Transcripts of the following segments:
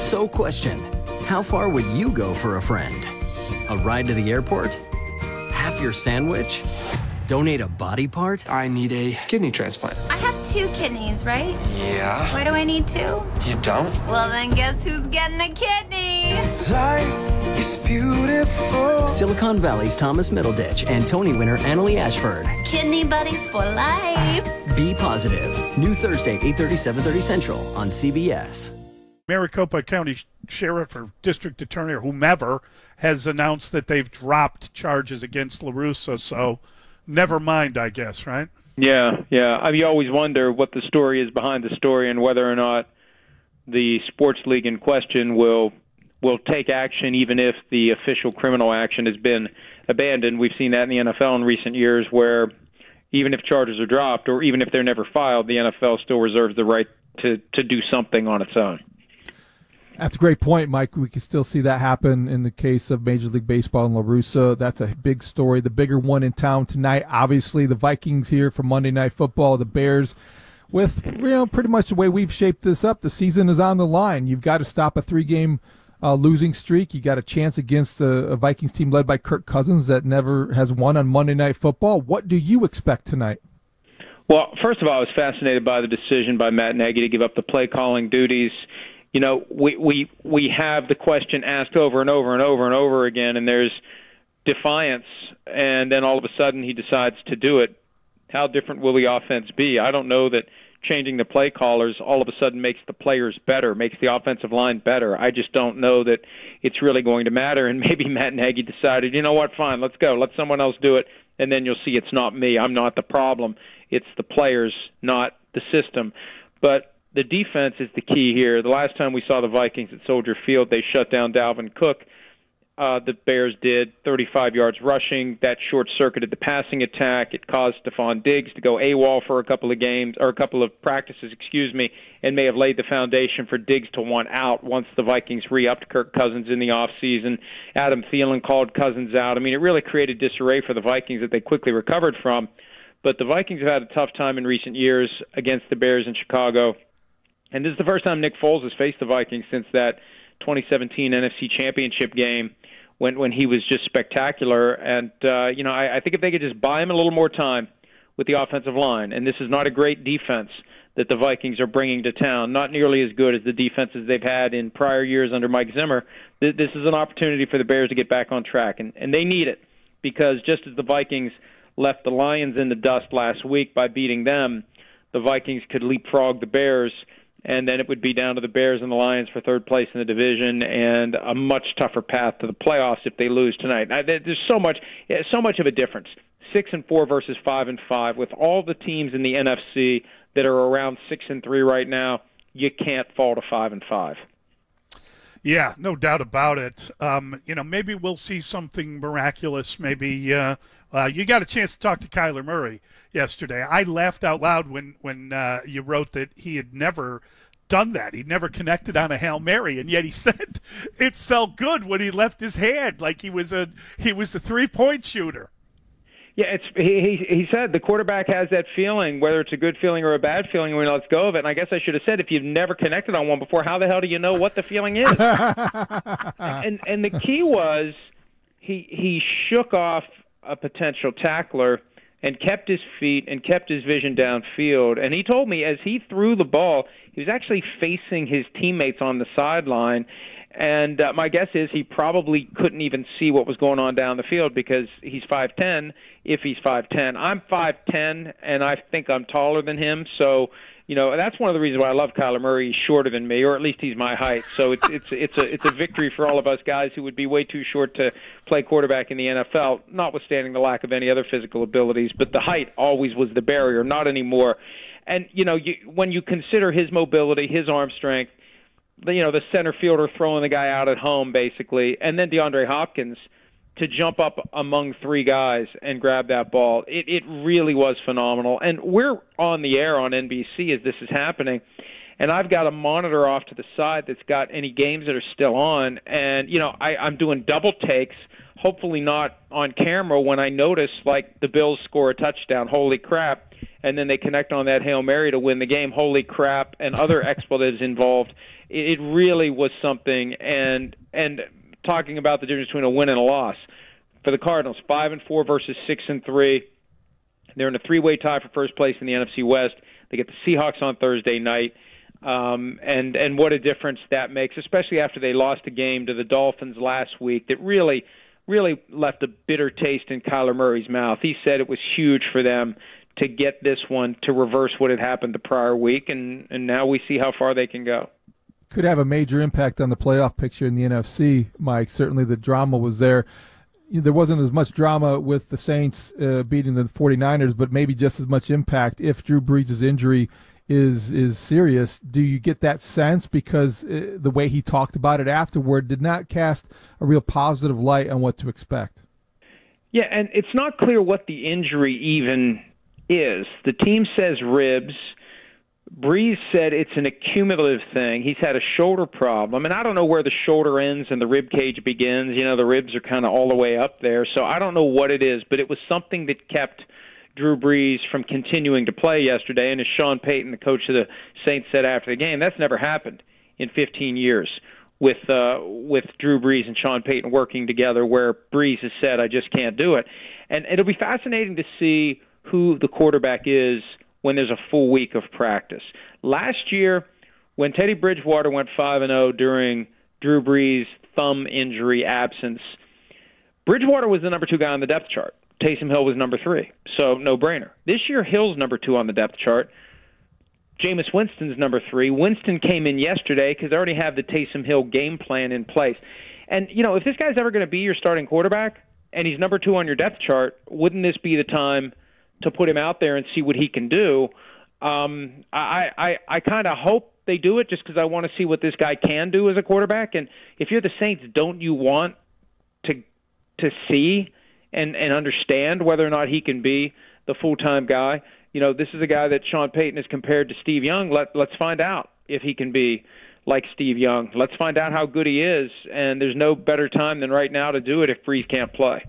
So question, how far would you go for a friend? A ride to the airport? Half your sandwich? Donate a body part? I need a kidney transplant. I have 2 kidneys, right? Yeah. Why do I need 2? You don't? Well, then guess who's getting a kidney? Life is beautiful. Silicon Valley's Thomas Middleditch and Tony winner Annalie Ashford. Kidney buddies for life. Be Positive. New Thursday, 8:30, 7:30 Central on CBS. Maricopa County Sheriff or District Attorney or whomever has announced that they've dropped charges against LaRussa, so never mind, I guess, right? Yeah. I mean, you always wonder what the story is behind the story and whether or not the sports league in question will take action even if the official criminal action has been abandoned. We've seen that in the NFL in recent years where even if charges are dropped or even if they're never filed, the NFL still reserves the right to do something on its own. That's a great point, Mike. We can still see that happen in the case of Major League Baseball and LaRussa. That's a big story. The bigger one in town tonight, obviously, the Vikings here for Monday Night Football, the Bears. With pretty much the way we've shaped this up, the season is on the line. You've got to stop a 3-game losing streak. You got a chance against a Vikings team led by Kirk Cousins that never has won on Monday Night Football. What do you expect tonight? Well, first of all, I was fascinated by the decision by Matt Nagy to give up the play calling duties. You know, we have the question asked over and over and over and over again, and there's defiance, and then all of a sudden he decides to do it. How different will the offense be? I don't know that changing the play callers all of a sudden makes the players better, makes the offensive line better. I just don't know that it's really going to matter, and maybe Matt Nagy decided, you know what, fine, let's go. Let someone else do it, and then you'll see it's not me. I'm not the problem. It's the players, not the system. But the defense is the key here. The last time we saw the Vikings at Soldier Field, they shut down Dalvin Cook. The Bears did 35 yards rushing. That short-circuited the passing attack. It caused Stephon Diggs to go AWOL for a couple of games, or a couple of practices, and may have laid the foundation for Diggs to want out once the Vikings re-upped Kirk Cousins in the offseason. Adam Thielen called Cousins out. I mean, it really created disarray for the Vikings that they quickly recovered from. But the Vikings have had a tough time in recent years against the Bears in Chicago. And this is the first time Nick Foles has faced the Vikings since that 2017 NFC Championship game when he was just spectacular. And, I think if they could just buy him a little more time with the offensive line, and this is not a great defense that the Vikings are bringing to town, not nearly as good as the defenses they've had in prior years under Mike Zimmer, this is an opportunity for the Bears to get back on track. And they need it because just as the Vikings left the Lions in the dust last week by beating them, the Vikings could leapfrog the Bears, and then it would be down to the Bears and the Lions for third place in the division and a much tougher path to the playoffs if they lose tonight. There's so much of a difference. 6-4 versus 5-5. With all the teams in the NFC that are around 6-3 right now, you can't fall to 5-5. Yeah, no doubt about it. Maybe we'll see something miraculous. Maybe you got a chance to talk to Kyler Murray yesterday. I laughed out loud when you wrote that he had never done that. He'd never connected on a Hail Mary, and yet he said it felt good when he left his hand, like he was the 3-point shooter. Yeah, he said the quarterback has that feeling, whether it's a good feeling or a bad feeling when he lets go of it. And I guess I should have said, if you've never connected on one before, how the hell do you know what the feeling is? and the key was he shook off a potential tackler and kept his feet and kept his vision downfield. And he told me as he threw the ball, he was actually facing his teammates on the sideline. And my guess is he probably couldn't even see what was going on down the field because he's 5'10", if he's 5'10". I'm 5'10", and I think I'm taller than him. So, that's one of the reasons why I love Kyler Murray. He's shorter than me, or at least he's my height. So it's a victory for all of us guys who would be way too short to play quarterback in the NFL, notwithstanding the lack of any other physical abilities. But the height always was the barrier, not anymore. And, when you consider his mobility, his arm strength, the center fielder throwing the guy out at home, basically, and then DeAndre Hopkins to jump up among three guys and grab that ball. It really was phenomenal. And we're on the air on NBC as this is happening, and I've got a monitor off to the side that's got any games that are still on. And, I'm doing double takes, hopefully not on camera, when I notice, like, the Bills score a touchdown. Holy crap. and then they connect on that Hail Mary to win the game. Holy crap, and other expletives involved. It really was something, and talking about the difference between a win and a loss. For the Cardinals, 5-4 versus 6-3. They're in a three-way tie for first place in the NFC West. They get the Seahawks on Thursday night. And what a difference that makes, especially after they lost a game to the Dolphins last week that really left a bitter taste in Kyler Murray's mouth. He said it was huge for them to get this one to reverse what had happened the prior week, and now we see how far they can go. Could have a major impact on the playoff picture in the NFC, Mike. Certainly the drama was there. There wasn't as much drama with the Saints beating the 49ers, but maybe just as much impact if Drew Brees' injury is serious. Do you get that sense? Because the way he talked about it afterward did not cast a real positive light on what to expect. Yeah, and it's not clear what the injury even is. The team says ribs. Brees said it's an accumulative thing. He's had a shoulder problem, and I don't know where the shoulder ends and the rib cage begins. You know, the ribs are kind of all the way up there, so I don't know what it is, but it was something that kept Drew Brees from continuing to play yesterday. And as Sean Payton, the coach of the Saints, said after the game, that's never happened in 15 years with Drew Brees and Sean Payton working together, where Brees has said, I just can't do it. And it'll be fascinating to see who the quarterback is when there's a full week of practice. Last year, when Teddy Bridgewater went 5-0 during Drew Brees' thumb injury absence, Bridgewater was the number 2 guy on the depth chart. Taysom Hill was number 3, so no-brainer. This year, Hill's number 2 on the depth chart. Jameis Winston's number 3. Winston came in yesterday because they already have the Taysom Hill game plan in place. And, you know, if this guy's ever going to be your starting quarterback and he's number 2 on your depth chart, wouldn't this be the time to put him out there and see what he can do? I kind of hope they do it just because I want to see what this guy can do as a quarterback. And if you're the Saints, don't you want to see and understand whether or not he can be the full-time guy? You know, this is a guy that Sean Payton has compared to Steve Young. Let's find out if he can be like Steve Young. Let's find out how good he is, and there's no better time than right now to do it if Brees can't play.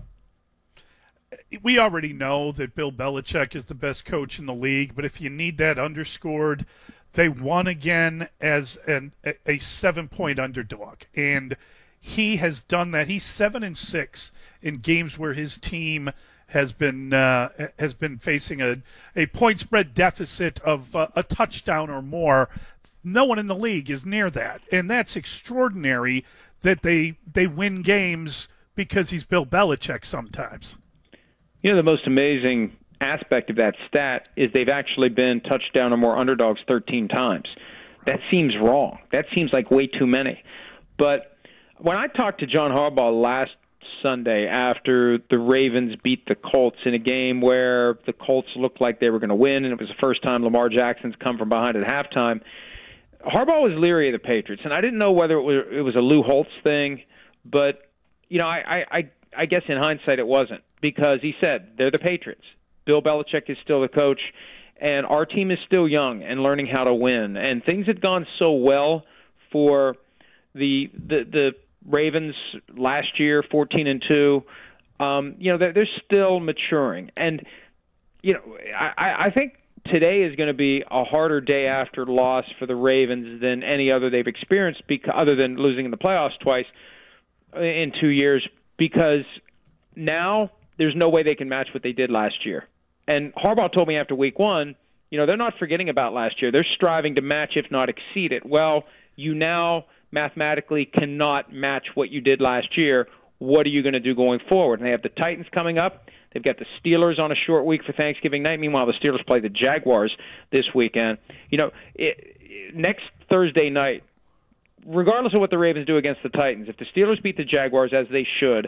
We already know that Bill Belichick is the best coach in the league, but if you need that underscored, they won again as a 7-point underdog, and he has done that. He's 7-6 in games where his team has been facing a point spread deficit of a touchdown or more. No one in the league is near that, and that's extraordinary that they win games because he's Bill Belichick sometimes. You know, the most amazing aspect of that stat is they've actually been touchdown or more underdogs 13 times. That seems wrong. That seems like way too many. But when I talked to John Harbaugh last Sunday after the Ravens beat the Colts in a game where the Colts looked like they were going to win, and it was the first time Lamar Jackson's come from behind at halftime, Harbaugh was leery of the Patriots. And I didn't know whether it was a Lou Holtz thing, but, you know, I guess in hindsight it wasn't, because he said they're the Patriots. Bill Belichick is still the coach, and our team is still young and learning how to win. And things had gone so well for the Ravens last year, 14-2. You know, they're still maturing. And, you know, I think today is going to be a harder day after loss for the Ravens than any other they've experienced, other than losing in the playoffs twice in 2 years, because now there's no way they can match what they did last year. And Harbaugh told me after week 1, you know, they're not forgetting about last year. They're striving to match, if not exceed it. Well, you now mathematically cannot match what you did last year. What are you going to do going forward? And they have the Titans coming up. They've got the Steelers on a short week for Thanksgiving night. Meanwhile, the Steelers play the Jaguars this weekend. You know, next Thursday night, regardless of what the Ravens do against the Titans, if the Steelers beat the Jaguars, as they should,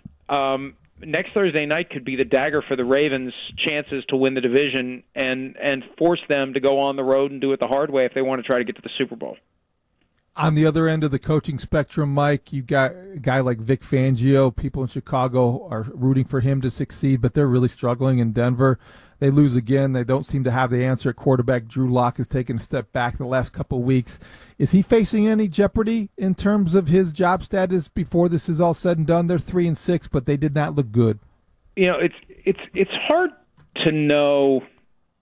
next Thursday night could be the dagger for the Ravens' chances to win the division and force them to go on the road and do it the hard way if they want to try to get to the Super Bowl. On the other end of the coaching spectrum, Mike, you've got a guy like Vic Fangio. People in Chicago are rooting for him to succeed, but they're really struggling in Denver. They lose again. They don't seem to have the answer at quarterback. Drew Lock has taken a step back the last couple of weeks. Is he facing any jeopardy in terms of his job status before this is all said and done? They're 3-6, but they did not look good. You know, it's hard to know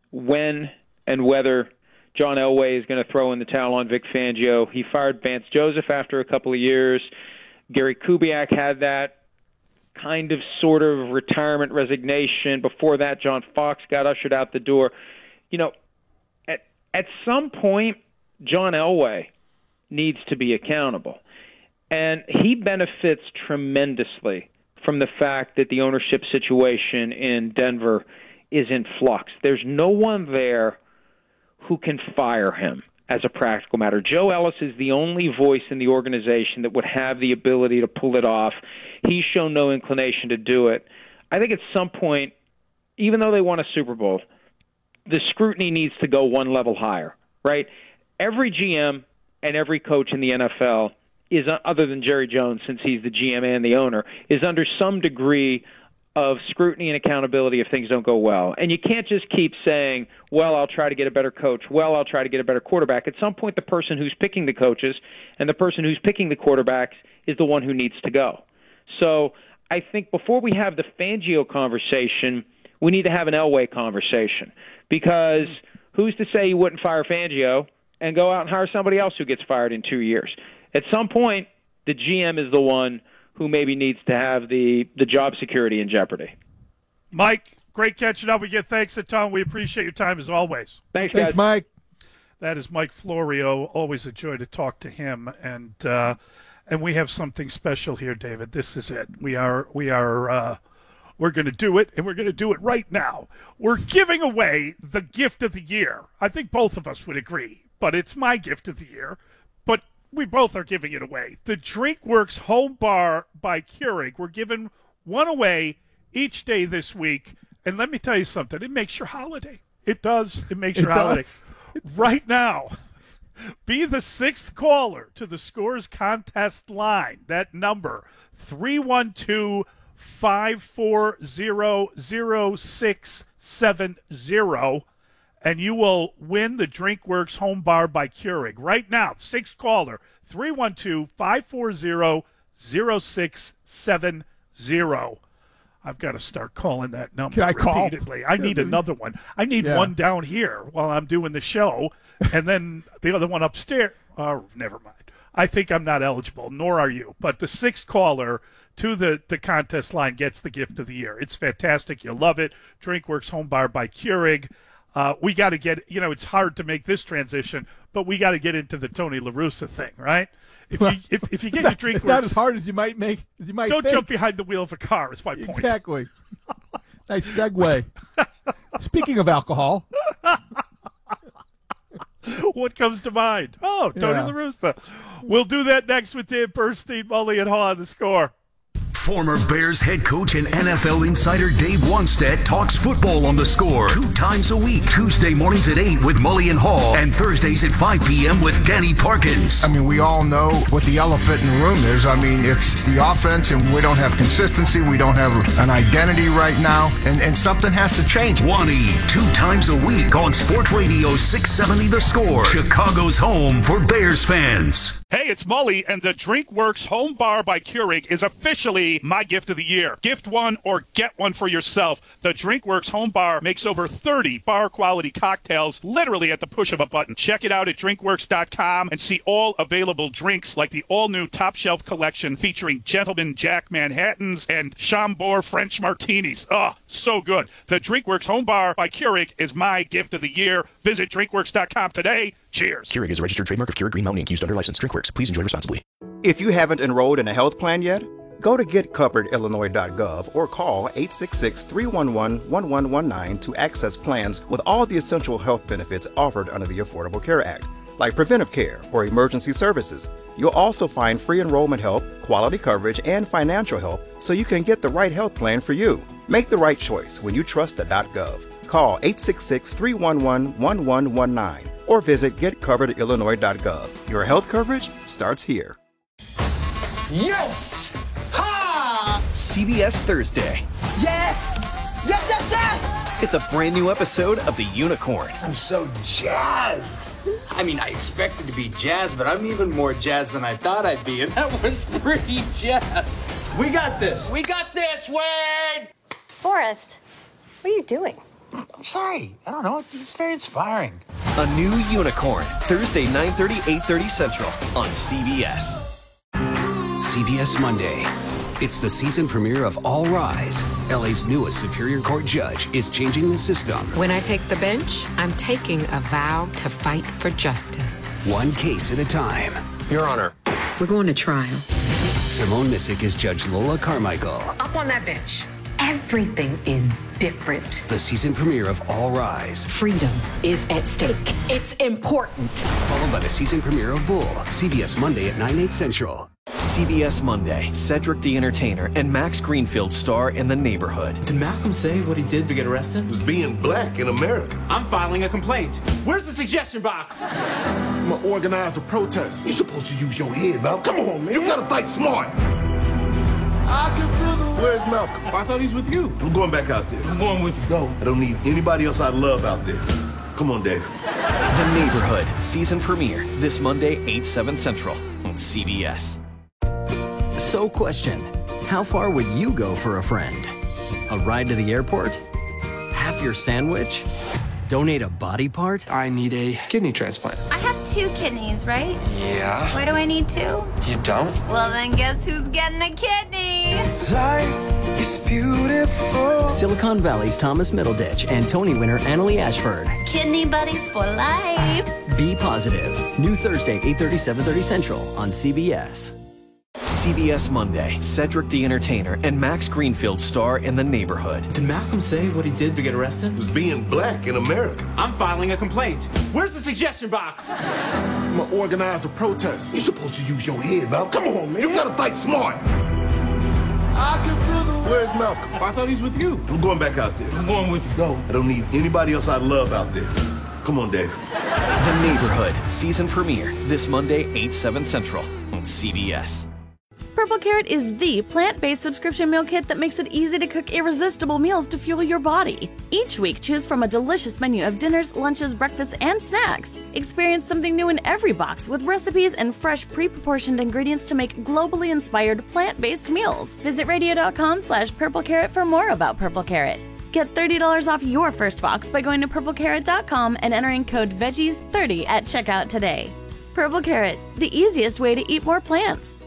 when and whether John Elway is going to throw in the towel on Vic Fangio. He fired Vance Joseph after a couple of years. Gary Kubiak had that kind of sort of retirement resignation. Before that, John Fox got ushered out the door. You know, at some point, John Elway needs to be accountable. And he benefits tremendously from the fact that the ownership situation in Denver is in flux. There's no one there who can fire him as a practical matter. Joe Ellis is the only voice in the organization that would have the ability to pull it off. He's shown no inclination to do it. I think at some point, even though they won a Super Bowl, the scrutiny needs to go one level higher, right? Every GM and every coach in the NFL is, other than Jerry Jones, since he's the GM and the owner, is under some degree of scrutiny and accountability if things don't go well. And you can't just keep saying, well, I'll try to get a better coach. Well, I'll try to get a better quarterback. At some point, the person who's picking the coaches and the person who's picking the quarterbacks is the one who needs to go. So I think before we have the Fangio conversation, we need to have an Elway conversation, because who's to say you wouldn't fire Fangio and go out and hire somebody else who gets fired in 2 years? At some point, the GM is the one who maybe needs to have the job security in jeopardy. Mike, great catching up with you. Thanks a ton. We appreciate your time as always. Thanks, guys. Thanks, Mike. That is Mike Florio. Always a joy to talk to him. And we have something special here, David. This is it. We're going to do it, and we're going to do it right now. We're giving away the gift of the year. I think both of us would agree, but it's my gift of the year. But we both are giving it away. The DrinkWorks Home Bar by Keurig. We're giving one away each day this week. And let me tell you something. It makes your holiday. It does. It makes your holiday. Right now, be the sixth caller to the Scores Contest line. That number, 312-540-0670. And you will win the DrinkWorks Home Bar by Keurig. Right now, sixth caller, 312-540-0670. I've got to start calling that number repeatedly. I need another one. I need one down here while I'm doing the show, and then the other one upstairs. Oh, never mind. I think I'm not eligible, nor are you. But the sixth caller to the contest line gets the gift of the year. It's fantastic. You'll love it. DrinkWorks Home Bar by Keurig. We got to get, it's hard to make this transition, but we got to get into the Tony La Russa thing, right? If you get your DrinkWorks, it's not as hard as you might make. Don't jump behind the wheel of a car. Is my point. Exactly. Nice segue. Speaking of alcohol, what comes to mind? Oh, Tony La Russa. We'll do that next with Dan Bernstein, Mully and Haw on The Score. Former Bears head coach and NFL insider Dave Wannstedt talks football on The Score 2 times a week. Tuesday mornings at 8 with Mully and Haw, and Thursdays at 5 p.m. with Danny Parkins. I mean, we all know what the elephant in the room is. I mean, it's the offense, and we don't have consistency. We don't have an identity right now, and something has to change. Wani, 2 times a week on Sports Radio 670 The Score, Chicago's home for Bears fans. Hey, it's Mully, and the DrinkWorks Home Bar by Keurig is officially my gift of the year. Gift one or get one for yourself. The DrinkWorks Home Bar makes over 30 bar-quality cocktails literally at the push of a button. Check it out at drinkworks.com and see all available drinks like the all-new Top Shelf collection featuring Gentleman Jack Manhattans and Chambord French Martinis. Oh, so good. The DrinkWorks Home Bar by Keurig is my gift of the year. Visit drinkworks.com today. Cheers. Keurig is a registered trademark of Keurig Green Mountain Inc. Used under license. DrinkWorks. Please enjoy responsibly. If you haven't enrolled in a health plan yet, go to getcoveredillinois.gov or call 866-311-1119 to access plans with all the essential health benefits offered under the Affordable Care Act, like preventive care or emergency services. You'll also find free enrollment help, quality coverage, and financial help so you can get the right health plan for you. Make the right choice when you trust the .gov. Call 866-311-1119 or visit getcoveredillinois.gov. Your health coverage starts here. Yes! Ha! CBS Thursday. Yes! Yes, yes, yes! It's a brand new episode of The Unicorn. I'm so jazzed. I mean, I expected to be jazzed, but I'm even more jazzed than I thought I'd be, and that was pretty jazzed. We got this. We got this, Wade! Forrest, what are you doing? I'm sorry. I don't know. It's very inspiring. A new Unicorn, Thursday, 9:30, 8:30 Central on CBS. CBS Monday. It's the season premiere of All Rise. LA's newest Superior Court judge is changing the system. When I take the bench, I'm taking a vow to fight for justice. One case at a time. Your Honor. We're going to trial. Simone Missick is Judge Lola Carmichael. Up on that bench. Everything is different. The season premiere of All Rise. Freedom is at stake. It's important. Followed by the season premiere of Bull. CBS Monday at 9/8 Central. CBS Monday. Cedric the Entertainer and Max Greenfield star in The Neighborhood. Did Malcolm say what he did to get arrested? It was being black in America. I'm filing a complaint. Where's the suggestion box? I'm gonna organize a protest. You're supposed to use your head, Malcolm. Come on, man. You gotta fight smart. I can feel the... Where's Malcolm? I thought he's with you. I'm going back out there. I'm going with you. No, I don't need anybody else I love out there. Come on, Dave. The Neighborhood. Season premiere. This Monday, 8/7 Central on CBS. So question, how far would you go for a friend? A ride to the airport? Half your sandwich? Donate a body part? I need a kidney transplant. I have 2 kidneys, right? Yeah. Why do I need 2? You don't? Well, then guess who's getting a kidney? Life is beautiful. Silicon Valley's Thomas Middleditch and Tony winner Annalie Ashford. Kidney buddies for life. Be positive. New Thursday, 8:30, 7:30 Central on CBS. CBS Monday. Cedric the Entertainer and Max Greenfield star in The Neighborhood. Did Malcolm say what he did to get arrested? It was being black in America. I'm filing a complaint. Where's the suggestion box? I'm gonna organize a protest. You're supposed to use your head, Malcolm. Come on, man. You gotta fight smart. I can feel the... Where's Malcolm? I thought he's with you. I'm going back out there. I'm going with you. No, I don't need anybody else I love out there. Come on, Dave. The Neighborhood. Season premiere. This Monday, 8/7 Central on CBS. Purple Carrot is the plant-based subscription meal kit that makes it easy to cook irresistible meals to fuel your body. Each week, choose from a delicious menu of dinners, lunches, breakfasts, and snacks. Experience something new in every box with recipes and fresh, pre-proportioned ingredients to make globally inspired plant-based meals. Visit radio.com/purplecarrot for more about Purple Carrot. Get $30 off your first box by going to purplecarrot.com and entering code VEGGIES30 at checkout today. Purple Carrot, the easiest way to eat more plants.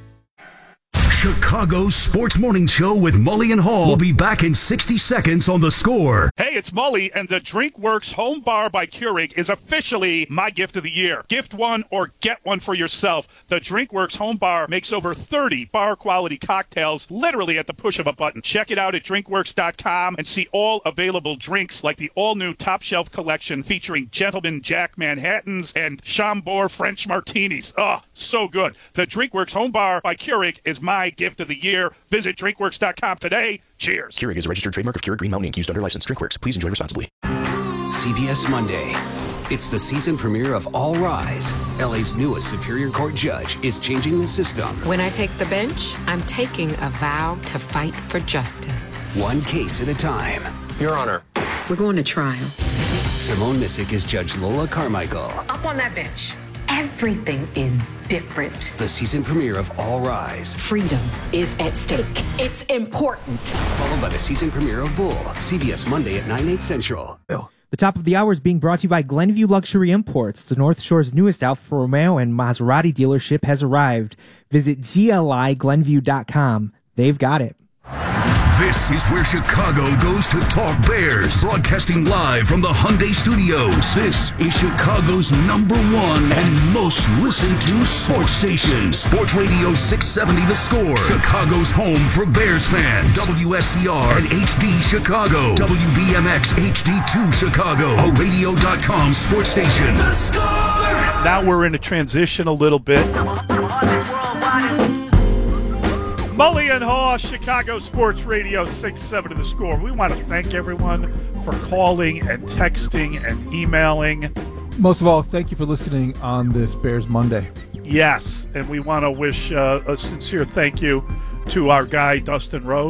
Chicago's Sports Morning Show with Mully and Hall will be back in 60 seconds on The Score. Hey, it's Mully, and the DrinkWorks Home Bar by Keurig is officially my gift of the year. Gift one or get one for yourself. The DrinkWorks Home Bar makes over 30 bar-quality cocktails literally at the push of a button. Check it out at drinkworks.com and see all available drinks like the all-new Top Shelf collection featuring Gentleman Jack Manhattans and Chambord French Martinis. Oh, so good. The DrinkWorks Home Bar by Keurig is my gift of the year. Visit drinkworks.com today. Cheers. Keurig is a registered trademark of Keurig Green Mountain Inc. Used under license. DrinkWorks. Please enjoy responsibly. CBS Monday. It's the season premiere of All Rise. LA's newest Superior Court judge is changing the system. When I take the bench, I'm taking a vow to fight for justice. One case at a time. Your Honor. We're going to trial. Simone Missick is Judge Lola Carmichael. Up on that bench. Everything is different. The season premiere of All Rise. Freedom is at stake. It's important. Followed by the season premiere of Bull. CBS Monday at 9/8 Central. The top of the hour is being brought to you by Glenview Luxury Imports. The North Shore's newest Alfa Romeo and Maserati dealership has arrived. Visit GLIGlenview.com. They've got it. This is where Chicago goes to talk Bears. Broadcasting live from the Hyundai Studios. This is Chicago's #1 and most listened to sports station. Sports Radio 670 The Score. Chicago's home for Bears fans. WSCR and HD Chicago. WBMX HD2 Chicago. A radio.com sports station. The Score! Now we're in a transition a little bit. Mully and Haw, Chicago Sports Radio 670 The Score. We want to thank everyone for calling and texting and emailing. Most of all, thank you for listening on this Bears Monday. Yes, and we want to wish a sincere thank you to our guy, Dustin Rose.